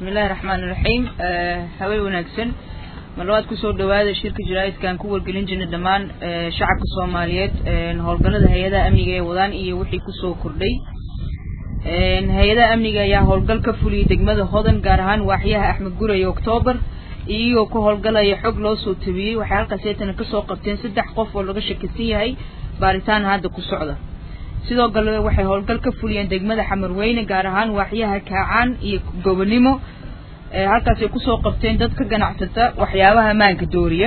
بسم الله الرحمن الرحيم هواي وناكسن ملوات كسور دواد شركة جرائد كان كور قلنجن الدمان شعب الصوماليات هولقنا هيدا أمنية وضان إيه وحي كسور كردي هيدا أمنية يا هولقل كفولي دقمة هودن قارهان وحيها أحمد قرى أكتوبر إيه وكو هولقلا يحق لوسو تبي وحالقة سيتنا كسور قبتين سدح قف ولغش كسيه هاي بارتان هذا كسوعده sidoo kale waxay howlgal ka fuliyeen degmada Xamarweyne gaar ahaan waaxyaha Kaacaan iyo Gobolnimo halkaas ay ku soo qabteen dad ka ganacsata waxyaabaha maanka dooriya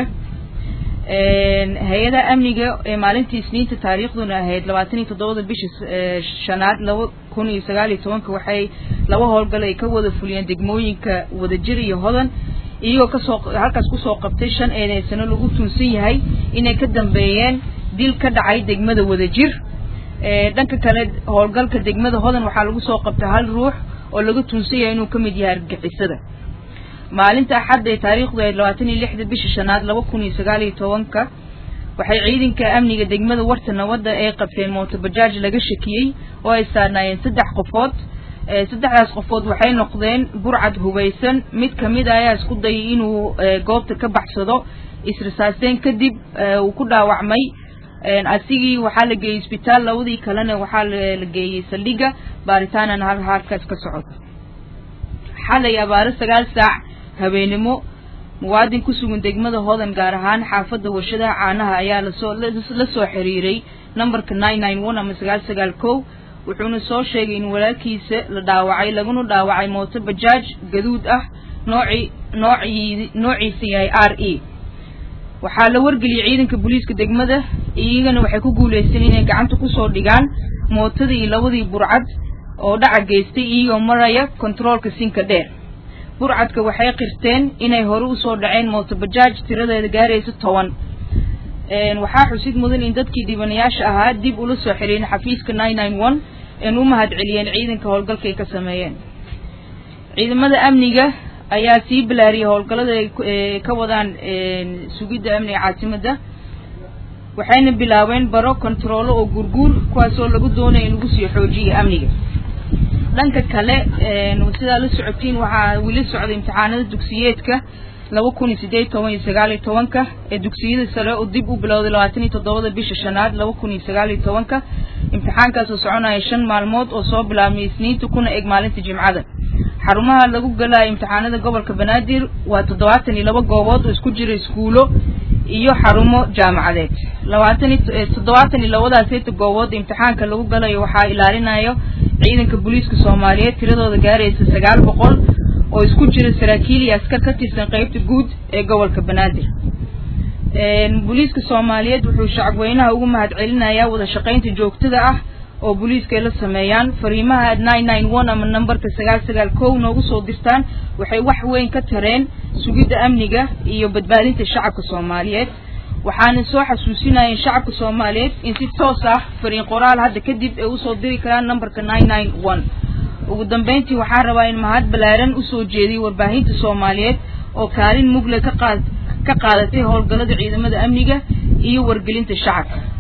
hay'adda amniga ee maalintii Isniinta taariikhduna ahayd 27 bisha shanaad 2019 waxay laba howlgal ay ka wada fuliyeen degmooyinka Wadajir iyo Hodan iyagoo ka soo halkaas ku soo qabtay 5 eedeysano lagu tunsan yahay inay ka dambeeyeen dil ka dhacay degmada Wadajir dhanka kale howlgalka degmada Hodan waxa lagu soo qabtay hal ruux oo lagu tunsiyay inuu kamid yahay argagixisada maalinta Axad ee taariikhdu 26 bisha shanaad 2019 waxay ciidanka amniga degmada Warta Nabadda ay qabteen mooto bajaaj laga shakiyay oo ay saarnaayeen 3 qofood saddexdaas qofood waxay noqdeen burcad hubeysan mid kamid ah ayaa isku dayay inuu goobta ka baxsado israasaaseen kadib uu ku dhaawacmay asigi waxa la geeyay isbitaal lawdii kalena waxa la geeyay saldhiga baaritaanana halkaas ka socod xalay abaar 9 saac habeenimo muwaadin ku sugan degmada Hodan gaar ahaan xaafadda warshadaha caanaha ayaa la soo xiriiray numberka 991 ama 991 wuxuuna soo sheegay in walaalkiisa la dhaawacay laguna dhaawacay mooto bajaaj gaduud ah noociisa yahay RE waxaa la wargeliyay ciidanka booliiska degmada iyagana waxay ku guuleysteen inay gacanta ku soo dhigaan mootadii labadii burcad oo dhaca geystay iyagoo maraya controlka sinka dheer burcadka waxay qirteen inay hore u soo dhaceen mooto bajaaj tiradeeda gaaraysa 10 waxaa xusid mudan in dadkii dhibanayaasha ahaa dib ula soo xiriireen xafiiska 991 in uu mahad celiyeen ciidanka howlgalka ay ka sameeyeen ciidamada amniga ayaa sii bilaariyay howlgalada ay ka wadaan sugidda amniga caasimada waxayna bilaabeen baro control oo gurguur kuwaas oo lagu doonayo in lagu sii xoojiyo amniga dhanka kale sida la socotiin waxa wili socday imtixaanada dugsiyeedka 2018-19 ee dugsiyada sare oo dib u bilowday 27 bisha shanaad 2019 imtixaankaas oo soconaya 5 maalmood oo soo bilaabmay Isniinta kuna eg maalinta Jimcada xarumaha lagu galay imtixaanada gobolka Banaadir waa 72 goobood oo isku jira iskuulo iyo xarumo jaamacadeed 72 goobood imtixaanka lagu galay waxa ilaalinayo ciidanka booliiska Soomaaliyeed tiradooda gaaraysa 900 oo isku jira saraakiil iyo askar ka tirsan qaybta guud ee gobolka Banaadir booliiska Soomaaliyeed wuxuu shacabweynaha ugu mahad celinayaa wada shaqaynta joogtada ah oo booliiska la sameeyaan fariimaha 991 ama numberka 991 noogu soo dirtaan waxay wax weyn ka tareen sugidda amniga iyo badbaadinta shacabka Soomaaliyeed waxaana soo xasuusinayeen shacabka Soomaaliyeed in si toos ah fariin qoraal hadda kadib ay u soo diri karaan numberka 991 ugu dambeyntii waxaan rabaa in mahad balaaran u soo jeediyo warbaahinta Soomaaliyeed oo kaalin mugle ka qaadatay howlgallada ciidamada amniga iyo wargelinta shacabka